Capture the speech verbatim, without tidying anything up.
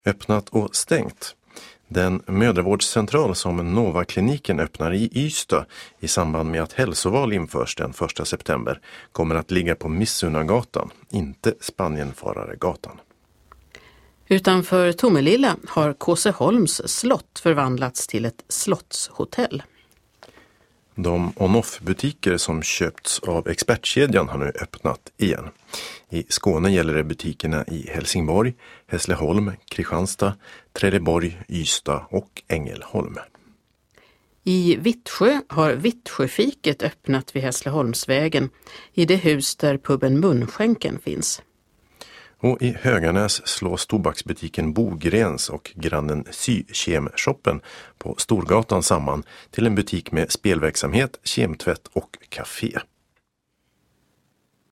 Öppnat och stängt. Den mödravårdscentral som Nova-kliniken öppnar i Ystad i samband med att hälsoval införs den första september kommer att ligga på Missunnagatan, inte Spanienfararegatan. Utanför Tomelilla har Kåseholms slott förvandlats till ett slottshotell. De on-off-butiker som köpts av expertkedjan har nu öppnat igen. I Skåne gäller det butikerna i Helsingborg, Hässleholm, Kristianstad, Trelleborg, Ystad och Ängelholm. I Vittsjö har Vittsjöfiket öppnat vid Hässleholmsvägen i det hus där puben Munskänken finns. Och i Höganäs slås tobaksbutiken Bogrens och grannen Sy-Kem-shoppen på Storgatan samman till en butik med spelverksamhet, kemtvätt och café.